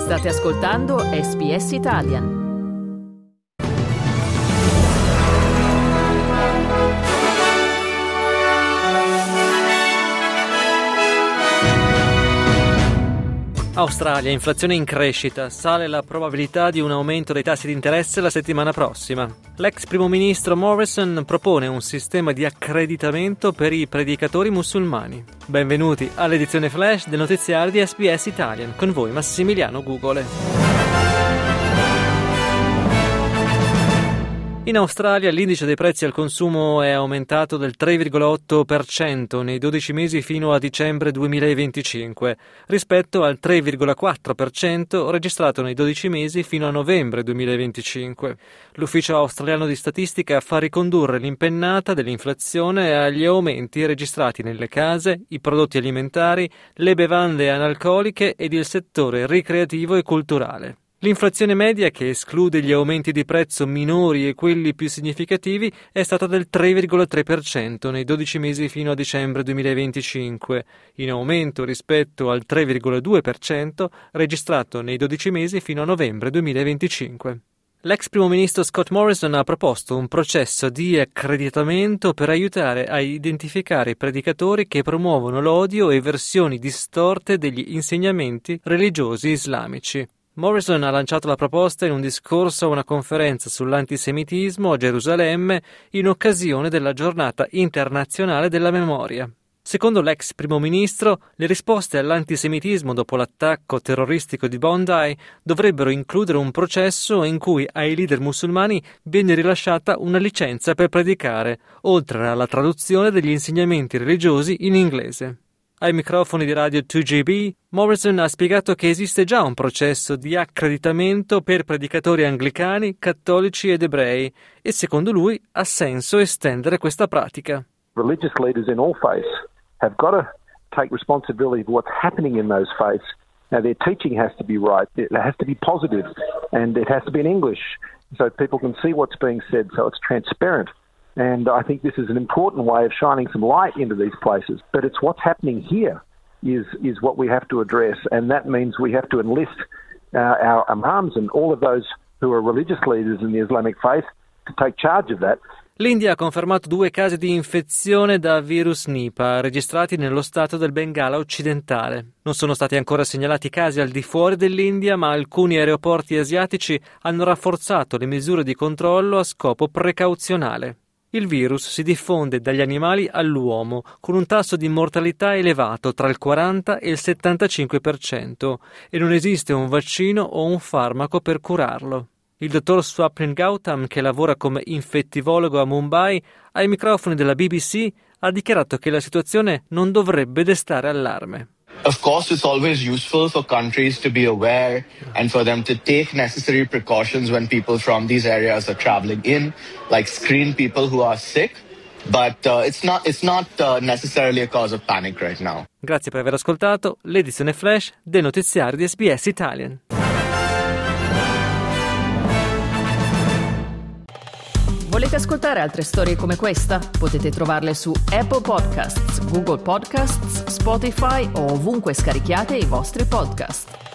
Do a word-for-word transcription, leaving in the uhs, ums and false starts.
State ascoltando S B S Italian. Australia, inflazione in crescita, sale la probabilità di un aumento dei tassi di interesse la settimana prossima. L'ex primo ministro Morrison propone un sistema di accreditamento per i predicatori musulmani. Benvenuti all'edizione flash del notiziario di S B S Italian, con voi Massimiliano Gugole. In Australia l'indice dei prezzi al consumo è aumentato del tre virgola otto per cento nei dodici mesi fino a dicembre duemilaventicinque, rispetto al tre virgola quattro per cento registrato nei dodici mesi fino a novembre duemilaventicinque. L'Ufficio australiano di statistica fa ricondurre l'impennata dell'inflazione agli aumenti registrati nelle case, i prodotti alimentari, le bevande analcoliche ed il settore ricreativo e culturale. L'inflazione media, che esclude gli aumenti di prezzo minori e quelli più significativi, è stata del tre virgola tre per cento nei dodici mesi fino a dicembre duemilaventicinque, in aumento rispetto al tre virgola due per cento registrato nei dodici mesi fino a novembre duemilaventicinque. L'ex primo ministro Scott Morrison ha proposto un processo di accreditamento per aiutare a identificare i predicatori che promuovono l'odio e versioni distorte degli insegnamenti religiosi islamici. Morrison ha lanciato la proposta in un discorso a una conferenza sull'antisemitismo a Gerusalemme in occasione della Giornata internazionale della memoria. Secondo l'ex primo ministro, le risposte all'antisemitismo dopo l'attacco terroristico di Bondi dovrebbero includere un processo in cui ai leader musulmani viene rilasciata una licenza per predicare, oltre alla traduzione degli insegnamenti religiosi in inglese. Ai microfoni di Radio due G B, Morrison ha spiegato che esiste già un processo di accreditamento per predicatori anglicani, cattolici ed ebrei e secondo lui ha senso estendere questa pratica. Religious leaders in all faiths have got to take responsibility for what's happening in those faiths. Now their teaching has to be right, it has to be positive, and it has to be in English so people can see what's being said, so it's transparent. And I think this is an important way of shining some light into these places. But it's what's happening here is is what we have to address, and that means we have to enlist uh, our imams and all of those who are religious leaders in the Islamic faith to take charge of that. L'India ha confermato due casi di infezione da virus Nipah registrati nello stato del Bengala occidentale. Non sono stati ancora segnalati casi al di fuori dell'India, ma alcuni aeroporti asiatici hanno rafforzato le misure di controllo a scopo precauzionale. Il virus si diffonde dagli animali all'uomo con un tasso di mortalità elevato tra il quaranta e il settantacinque per cento e non esiste un vaccino o un farmaco per curarlo. Il dottor Swapnil Gautam, che lavora come infettivologo a Mumbai, ai microfoni della B B C ha dichiarato che la situazione non dovrebbe destare allarme. Of course, it's always useful for countries to be aware and for them to take necessary precautions when people from these areas are traveling in, like screen people who are sick, but uh, it's not it's not uh, necessarily a cause of panic right now. Grazie per aver ascoltato l'edizione flash del notiziario di S B S Italian. Volete ascoltare altre storie come questa? Potete trovarle su Apple Podcasts, Google Podcasts, Spotify o ovunque scarichiate i vostri podcast.